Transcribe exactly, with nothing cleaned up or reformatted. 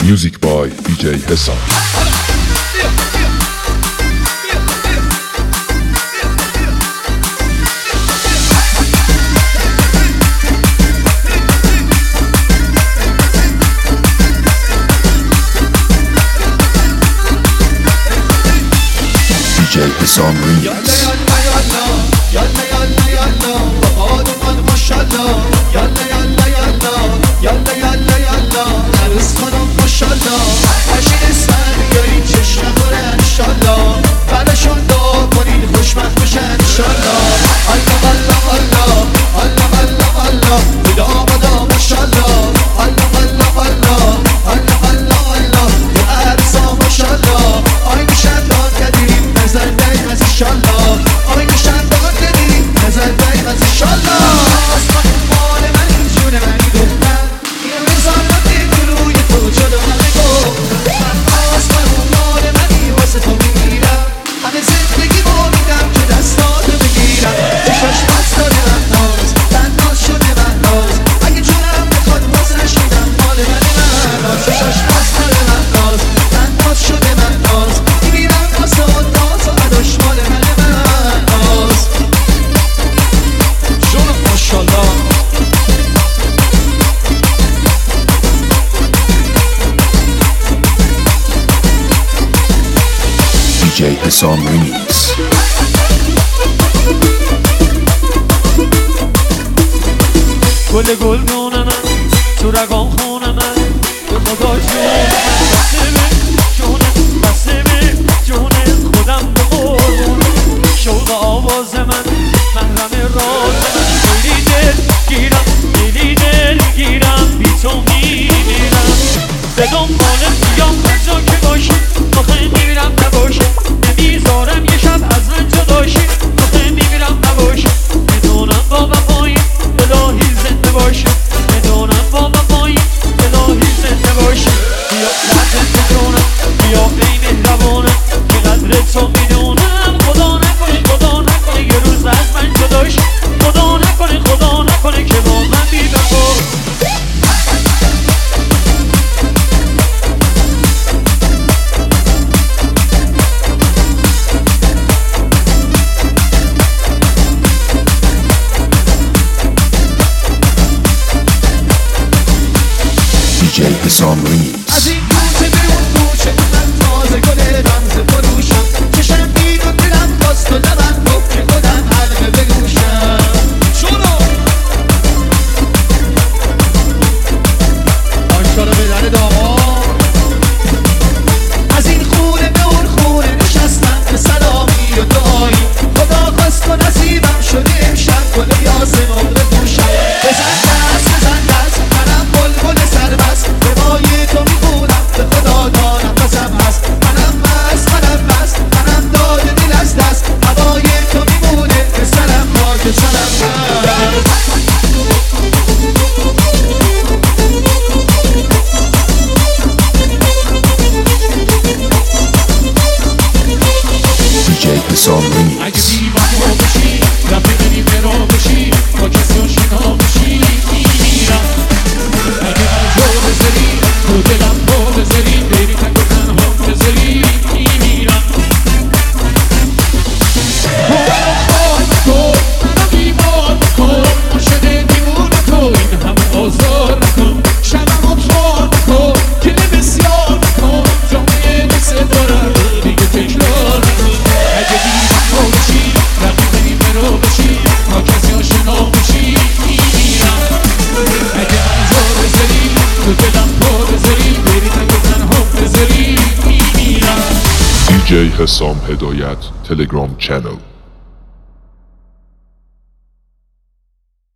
Music by دی جی حسام. دی جی حسام ریمیکس. یالا یالا یالا باد اومد ماشالله یالا یالا یالا یالا یالا یالا عروس خانم ماشالله عشق سر بیارین چشم نخوره انشالله بعدشون دعا کنین خوشبخت بشن انشالله الله الله الله الله الله الله بدا بدا ماشالله الله الله الله الله الله الله تو عروسا ماشالله آی میشندان کدیم نظر دقیق از انشالله آی میشندان کدیم نظر دقیق از انشالله آسمان مال من این جون منی دختر اینو بزارم این روی تو جلو همه گفتر آسمان مال منی واسه تو میگیرم همه زندگی با میدم که دستاتو بگیرم چشاش بست داره من ناز تناز شده من ناز اگه جونم بخواد واسش میدم مال من من چشاش بست داره من ناز تناز شده من ناز میبینم واسه اون ناز و عداش مال من من ناز جونم ماشالله. دی جی حسام ریمیکس. گل گلدون من تو رگام خون من به خدا جون من بسته به جونه بسته به جونه خودم به قربون شوق آواز من محرم راز من خیلی دل گیرم خیلی دل گیرم بی تو میمیرم به دنبال بیام هر جا که باشی آخه میمیرم نباشی نمیذارم یه شب از من جداشی آخه میمیرم نباشی میدونم با وفایی الهی زنده باشی میدونم با وفایی الهی زنده باشی بیا لحظه بدونم بیا ای مهربانم که قدر تو میدونم خدا نکنه خدا نکنه یه روز از من جداشی خدا نکنه خدا نکنه که با من بی وفا. دی جی حسام ریمیکس. از این کوچه به اون کوچه من تازه گل رمز فروشم چشم بیرون دلم خواست و لبم گفت که خودم حلقه بگوشم شونو آشارا به در داماد از این خونه به اون خونه نشستم به سلامی و دعایی خدا خواست و نصیبم شده امشب گل یاسمن بپوشم بزن دست بزن دست منم بلبل سربست به مایه تو میخونم به خدا دارم بسم هست منم مست منم مست منم داده دل از دست هوای تو میمونه به سرم خاک سرم هست. دی جی حسام اگه ریمیکس. دیوان رو بشی رفت بری برا بشی با کسی رو شنا بشی میمیرم اگه من جو بذاری تو دلم پا بذاری بری تک و تنها بذاری میمیرم منو خواهد کن منو بیمار بکن عاشق دیوونه تو این همه آزار نکن شبم رو توار بکن که بسیار بکن جامعه مثل دارم دیگه تکرار نکن اگه دیوان رو بشی رفت بری برا بشی با کسی آشنا بشی میمیرم اگه من جو بذاری تو دلم پا بذاری بری تک و تنها بذاری میمیرم. دی جی حسام هدایت تلگرام چنل.